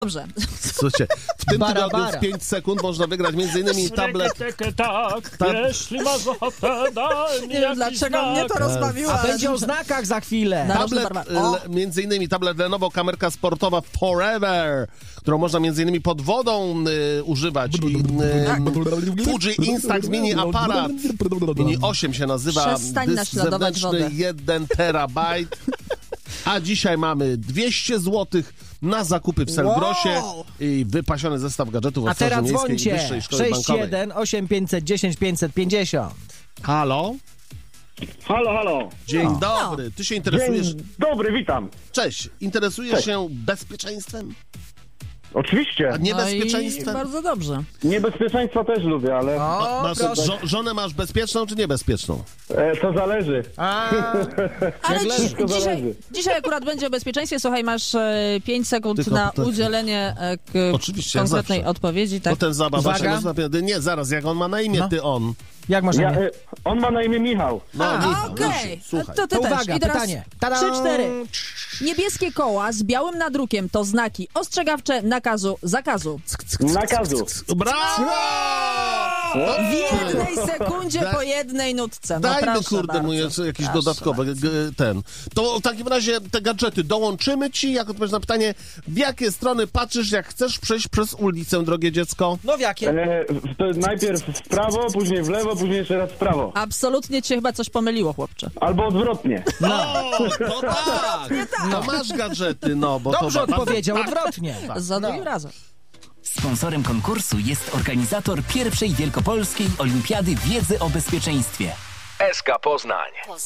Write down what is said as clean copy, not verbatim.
Dobrze. Słuchajcie, w tym tygodniu w 5 sekund można wygrać m.in. tablet... Tak, jeśli masz ochotę, daj mi Nie wiem, dlaczego mnie to rozbawiło. A będzie o znakach za chwilę. Tablet, m.in. tablet Lenovo, kamerka sportowa Forever, którą można m.in. pod wodą używać. Fuji Instax Mini aparat. Mini 8 się nazywa. Przestań Dysk naśladować zewnętrzny wodę. 1 terabajt. A dzisiaj mamy 200 zł na zakupy w Selgrosie i wypasiony zestaw gadżetów A od Straży teraz Miejskiej i dzwońcie. Wyższej Szkoły Bankowej. 61 8510 550. Halo? Halo. Dzień dobry. Ty się interesujesz... Dzień dobry, witam. Cześć. Interesujesz się bezpieczeństwem? Oczywiście. A niebezpieczeństwem? No i bardzo dobrze. Niebezpieczeństwa też lubię, ale Masz, żonę masz bezpieczną czy niebezpieczną? to zależy. Ale Wszystko zależy. dzisiaj akurat będzie o bezpieczeństwie. Słuchaj, masz 5 sekund Tylko na pytanie. udzielenie Oczywiście, jak konkretnej zawsze. odpowiedzi. Tak? Bo ten zabawa się Uwaga. nazywa... Nie, zaraz, jak on ma na imię, No. ty on. Jak masz na imię? On ma na imię Michał. No, Michał, Okej, słuchaj. to ty To też. uwaga, I teraz pytanie. Tada! 3-4. Niebieskie koła z białym nadrukiem to znaki ostrzegawcze nakazu, zakazu. Nakazu. Brawo! W jednej sekundzie po jednej nutce. No Dajmy, proszę kurde, bardzo. mu jeszcze jakiś Proszę dodatkowy ten. To w takim razie te gadżety dołączymy ci, jak odpowiesz na pytanie, w jakie strony patrzysz, jak chcesz przejść przez ulicę, drogie dziecko? No w jakie? To najpierw w prawo, później w lewo, później jeszcze raz w prawo. Absolutnie cię chyba coś pomyliło, chłopcze. Albo odwrotnie. To tak! No masz gadżety, no, bo Dobrze to... odpowiedział, odwrotnie. Za drugim razem. Sponsorem konkursu jest organizator pierwszej wielkopolskiej olimpiady wiedzy o bezpieczeństwie. SK Poznań.